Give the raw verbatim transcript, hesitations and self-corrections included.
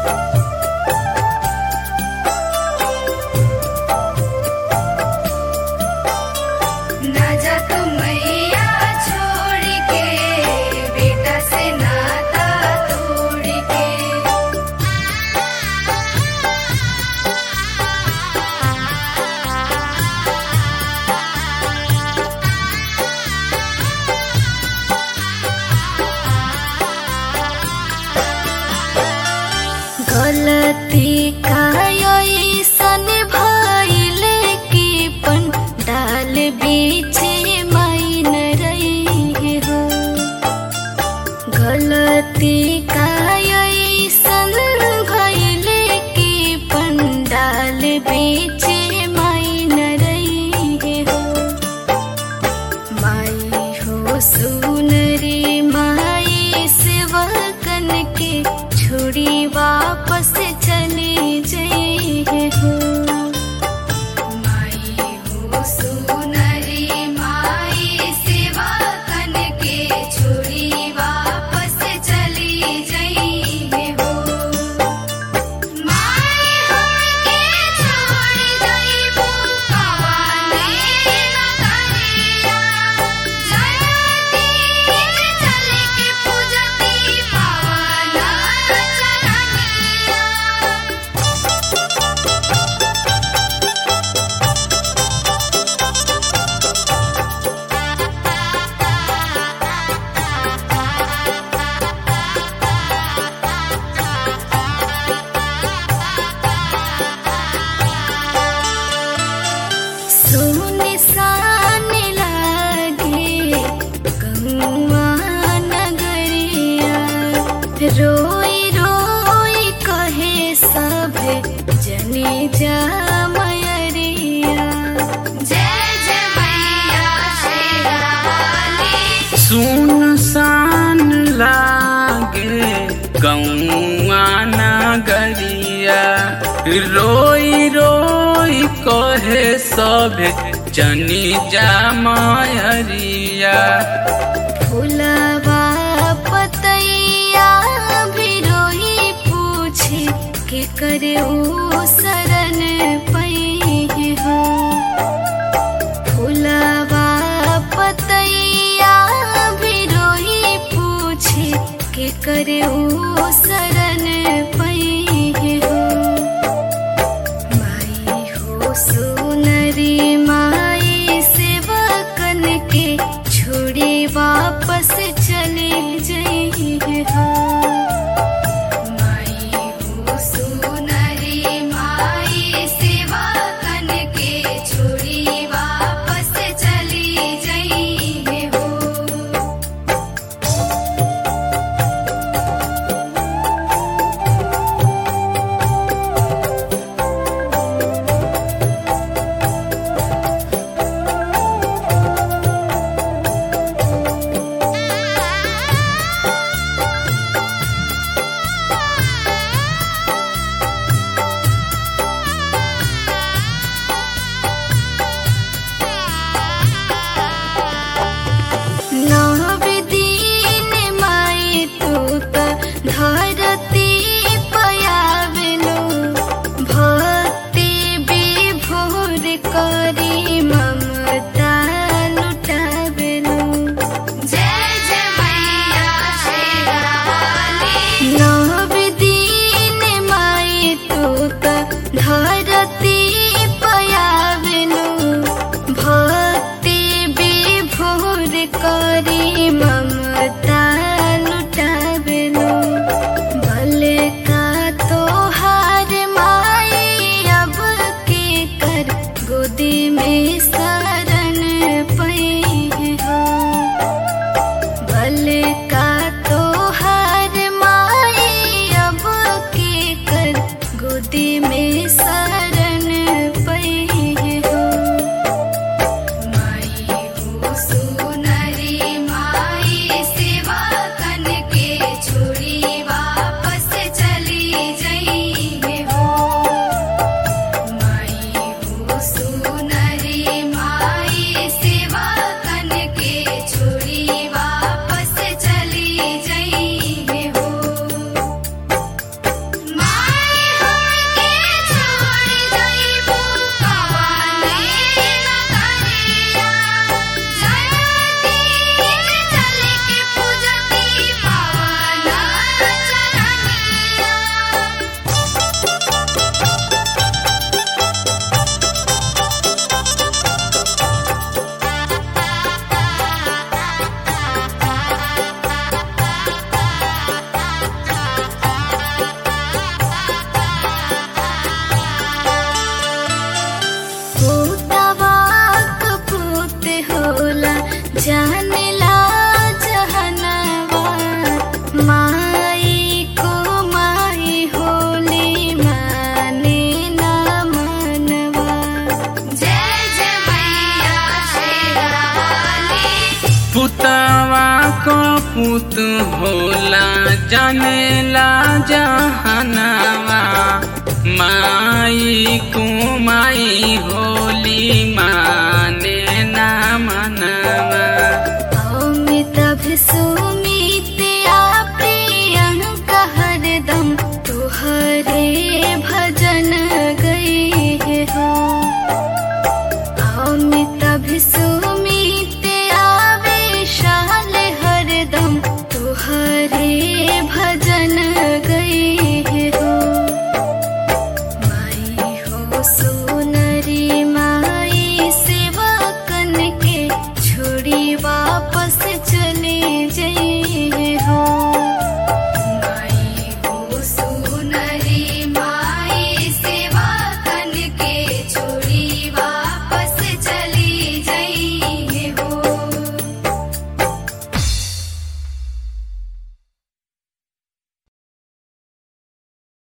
गलती कायसन भइल कि पंडाल बीचे माइन रही हो। गलती कायसन भइल कि पंडाल बीचे माइन रही हो। माई हो सुनरी माई सेवकन के छोड़ी वापस चली जई हो। माई हो सुनरी माई सेवकन के छोड़ी वापस चली जई हो। माई हमके छोड़ जइबो कवने नगरिया, जयती चल के पूजती पावना चरनिया। सुनसान लागे गौआ नगरिया, रोई रोई कहे सब जने जा मयरिया। जय जय मैया शेरावाली। सुनसान लागे गौआ नगरिया, रोई रोई कहे सब जनी जा मयरिया। फुलवा पतैया भी रोई पूछे के करे ऊ शरण पई हो। फुलवा पतैया भी रोई पूछे के करे ऊ शरण पई हो। माई हो सुनरी माई सेवकन के छोड़ी वापस चले जई हो। माई हो सुनरी माई सेवकन के छोड़ी वापस चली जई हो। जानेला जहनवा माई कुमाई होली माई।